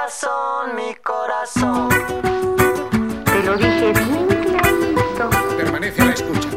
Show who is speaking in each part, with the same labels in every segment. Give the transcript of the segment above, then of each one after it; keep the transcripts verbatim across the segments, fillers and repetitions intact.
Speaker 1: corazón, mi corazón.
Speaker 2: Te lo dije bien clarito.
Speaker 3: Permanece a la escucha.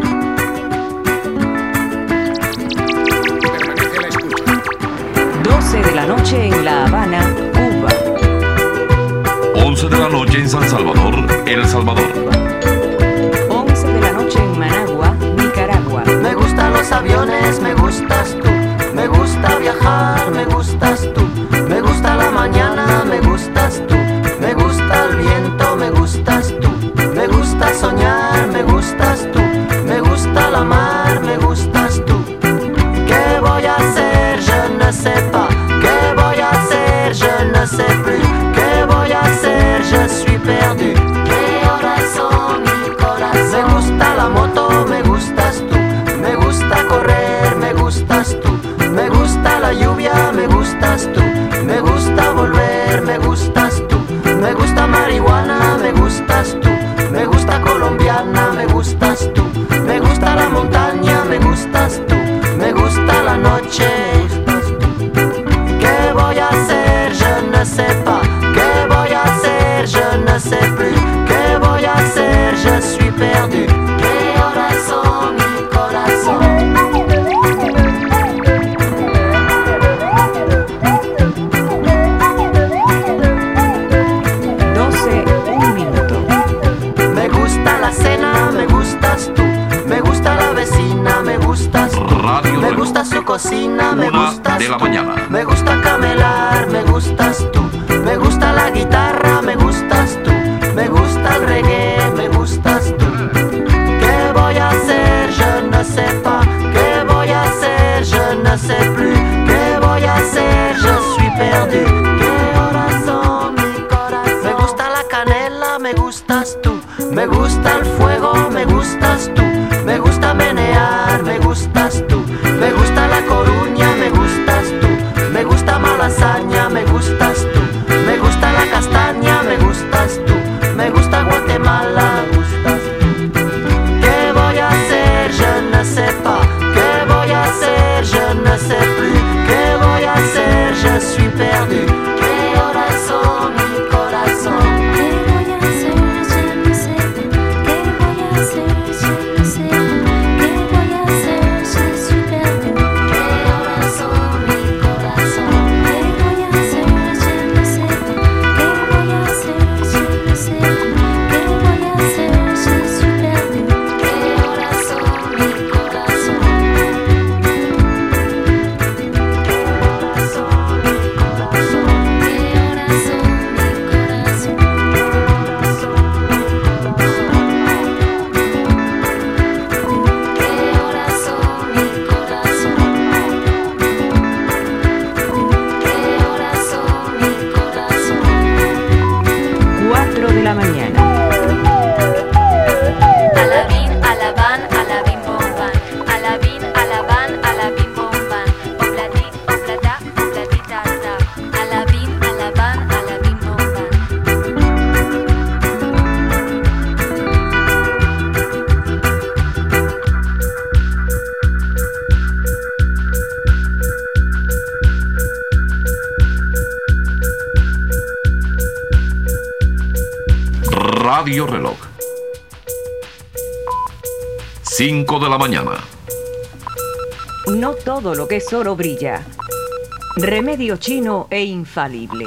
Speaker 3: Permanece a la escucha.
Speaker 4: doce de la noche en La Habana, Cuba.
Speaker 5: once de la noche en San Salvador, El Salvador.
Speaker 4: once de la noche en Managua, Nicaragua.
Speaker 1: Me gustan los aviones, me gustas tú. Me gusta viajar, me gustas tú. Me gusta la mañana, me gustas tú. Me gusta el viento, me gustas tú. Me gusta soñar, me gustas tú. Me gusta la mar, me gustas tú. ¿Qué voy a hacer? Je ne sais pas. ¿Qué voy a hacer? Je ne sais plus. ¿Qué voy a hacer? Je suis perdu. ¿Qué horas son, mi corazón? Me gusta la moto, me gustas tú. Me gusta correr, me gustas tú. Me gusta la lluvia, me gustas tú. Me gusta volver, me gustas tú. Me gusta marihuana, me gustas tú. Me gusta colombiana, me gustas tú. Me gusta la montaña, me gustas tú. Me gusta la noche, me gustas tú. ¿Qué voy a hacer? Je ne sais pas. ¿Qué voy a hacer? Je ne sais plus. ¿Qué voy a hacer? Je suis perdu. ¿Qué horas son, mi corazón?
Speaker 5: Radio
Speaker 1: Me gusta su cocina, me
Speaker 5: Una
Speaker 1: gustas
Speaker 5: de la
Speaker 1: tú.
Speaker 5: mañana.
Speaker 1: Me gusta camelar, me gustas tú. Me gusta la guitarra, me gustas tú. Me gusta el reggae, me gustas tú. ¿Qué voy a hacer? Je ne sais pas. ¿Qué voy a hacer? Je ne sais plus. ¿Qué voy a hacer? Je suis perdu. ¿Qué horas son, mi corazón? Me gusta la canela, me gustas tú. Me gusta el fuego, me gustas tú. Me gusta menear, me gustas tú. Me gusta La Coruña, me gustas tú. Me gusta Malasaña, me gustas tú. Me gusta la castaña, me gustas tú. Me gusta Guatemala, me gustas tú. ¿Qué voy a hacer? Je ne sais pas. ¿Qué voy a hacer? Je ne sais plus. ¿Qué voy a hacer? Je suis perdu. ¿Qué horas son, mi corazón?
Speaker 6: ¿Qué voy a hacer? Je ne sais pas. ¿Qué voy a hacer? Je ne sais pas. ¿Qué voy a hacer? Je suis perdu.
Speaker 1: ¿Qué horas son, mi corazón?
Speaker 6: ¿Qué voy a hacer? Je ne sais pas. ¿Qué voy a hacer? Je ne sais pas. ¿Qué voy a hacer? Je suis perdu.
Speaker 1: ¿Qué horas son, mi corazón? ¿Qué horas son, mi corazón?
Speaker 6: ¿Qué horas son, mi corazón?
Speaker 1: ¿Qué horas son, mi corazón? ¿Qué horas son, mi corazón?
Speaker 4: cuatro de la mañana.
Speaker 6: Alabín, alabán, alabín, bomban. Alabín, alabán, alabín, bomban. Obladí, obladá, obladita, da. Alabín, alabán, alabín, bomban.
Speaker 5: Radio Reloj. cinco de la mañana.
Speaker 4: No todo lo que es oro brilla. Remedio chino e infalible.